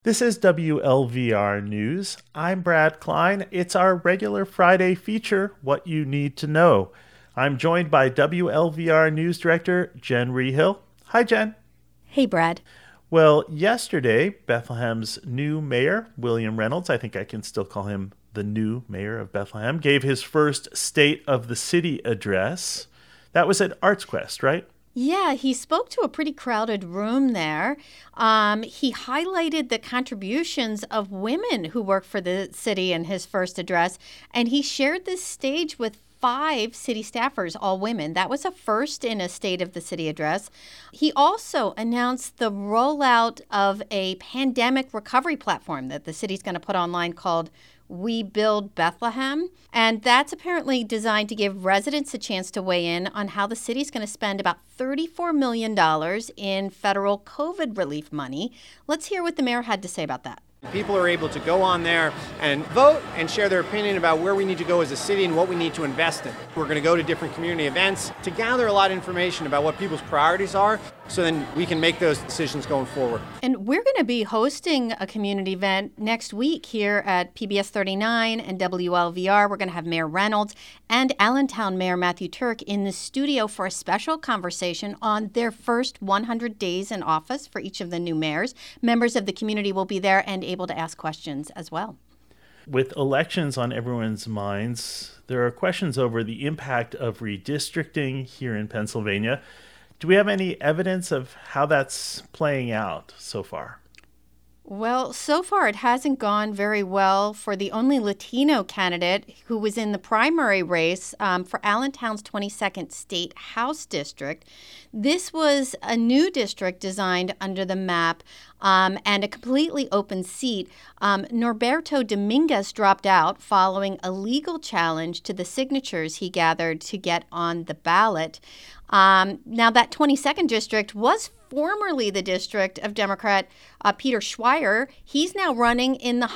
This is WLVR News. I'm Brad Klein. It's our regular Friday feature, What You Need to Know. I'm joined by WLVR News Director Jen Rehill. Hi, Jen. Hey, Brad. Well, yesterday, Bethlehem's new mayor, William Reynolds, I think I can still call him the new mayor of Bethlehem, gave his first State of the City address. That was at ArtsQuest, right? Yeah, he spoke to a pretty crowded room there. He highlighted the contributions of women who work for the city in his first address, and he shared this stage with 5 city staffers, all women. That was a first in a State of the City address. He also announced the rollout of a pandemic recovery platform that the city's going to put online called We Build Bethlehem. And that's apparently designed to give residents a chance to weigh in on how the city's going to spend about $34 million in federal COVID relief money. Let's hear what the mayor had to say about that. People are able to go on there and vote and share their opinion about where we need to go as a city and what we need to invest in. We're going to go to different community events to gather a lot of information about what people's priorities are, so then we can make those decisions going forward. And we're going to be hosting a community event next week here at PBS 39 and WLVR. We're going to have Mayor Reynolds and Allentown Mayor Matthew Turk in the studio for a special conversation on their first 100 days in office for each of the new mayors. Members of the community will be there and able to ask questions as well. With elections on everyone's minds, there are questions over the impact of redistricting here in Pennsylvania. Do we have any evidence of how that's playing out so far? Well, so far it hasn't gone very well for the only Latino candidate who was in the primary race for Allentown's 22nd State House District. This was a new district designed under the map and a completely open seat. Norberto Dominguez dropped out following a legal challenge to the signatures he gathered to get on the ballot. Now, that 22nd district was formerly the district of Democrat Peter Schweier. He's now running in the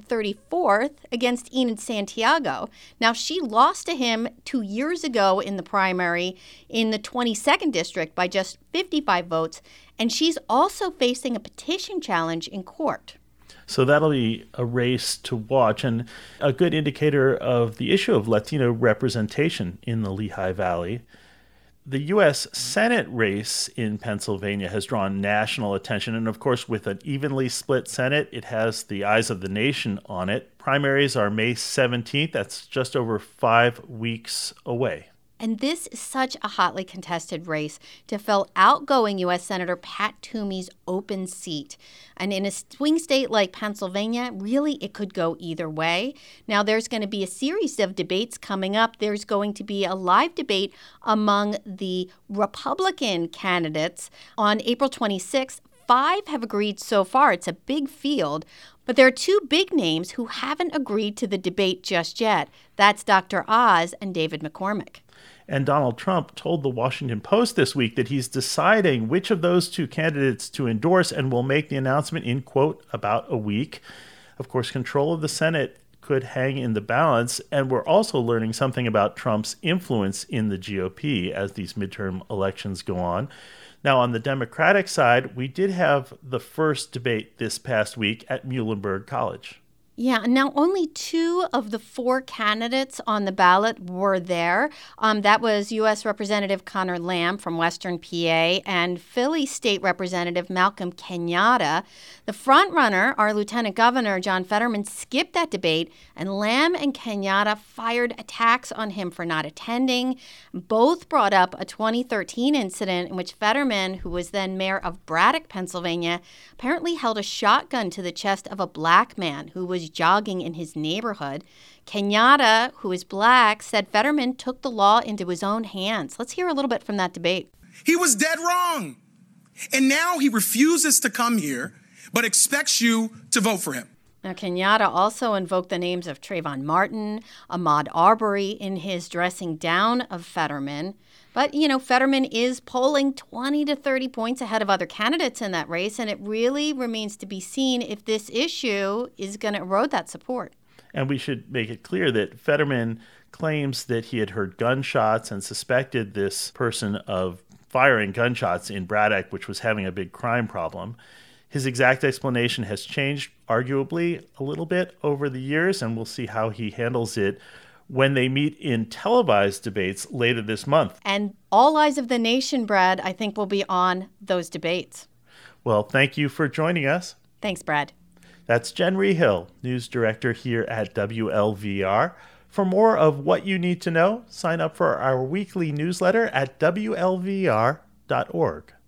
134th against Enid Santiago. Now, she lost to him 2 years ago in the primary in the 22nd district by just 55 votes, and she's also facing a petition challenge in court. So that'll be a race to watch and a good indicator of the issue of Latino representation in the Lehigh Valley. The U.S. Senate race in Pennsylvania has drawn national attention, and of course, with an evenly split Senate, it has the eyes of the nation on it. Primaries are May 17th. That's just over 5 weeks away. And this is such a hotly contested race to fill outgoing U.S. Senator Pat Toomey's open seat. And in a swing state like Pennsylvania, really, it could go either way. Now, there's going to be a series of debates coming up. There's going to be a live debate among the Republican candidates on April 26th. 5 have agreed so far. It's a big field. But there are 2 big names who haven't agreed to the debate just yet. That's Dr. Oz and David McCormick. And Donald Trump told the Washington Post this week that he's deciding which of those 2 candidates to endorse and will make the announcement in, quote, about a week. Of course, control of the Senate could hang in the balance, and we're also learning something about Trump's influence in the GOP as these midterm elections go on. Now, on the Democratic side, we did have the first debate this past week at Muhlenberg College. Yeah, now only 2 of the 4 candidates on the ballot were there. That was U.S. Representative Connor Lamb from Western PA and Philly State Representative Malcolm Kenyatta. The frontrunner, our Lieutenant Governor John Fetterman, skipped that debate, and Lamb and Kenyatta fired attacks on him for not attending. Both brought up a 2013 incident in which Fetterman, who was then mayor of Braddock, Pennsylvania, apparently held a shotgun to the chest of a black man who was jogging in his neighborhood. Kenyatta, who is black, said Fetterman took the law into his own hands. Let's hear a little bit from that debate. He was dead wrong. And now he refuses to come here, but expects you to vote for him. Now, Kenyatta also invoked the names of Trayvon Martin, Ahmaud Arbery in his dressing down of Fetterman. But, Fetterman is polling 20 to 30 points ahead of other candidates in that race, and it really remains to be seen if this issue is going to erode that support. And we should make it clear that Fetterman claims that he had heard gunshots and suspected this person of firing gunshots in Braddock, which was having a big crime problem. His exact explanation has changed, arguably, a little bit over the years, and we'll see how he handles it when they meet in televised debates later this month. And all eyes of the nation, Brad, I think will be on those debates. Well, thank you for joining us. Thanks, Brad. That's Jen Rehill, news director here at WLVR. For more of what you need to know, sign up for our weekly newsletter at WLVR.org.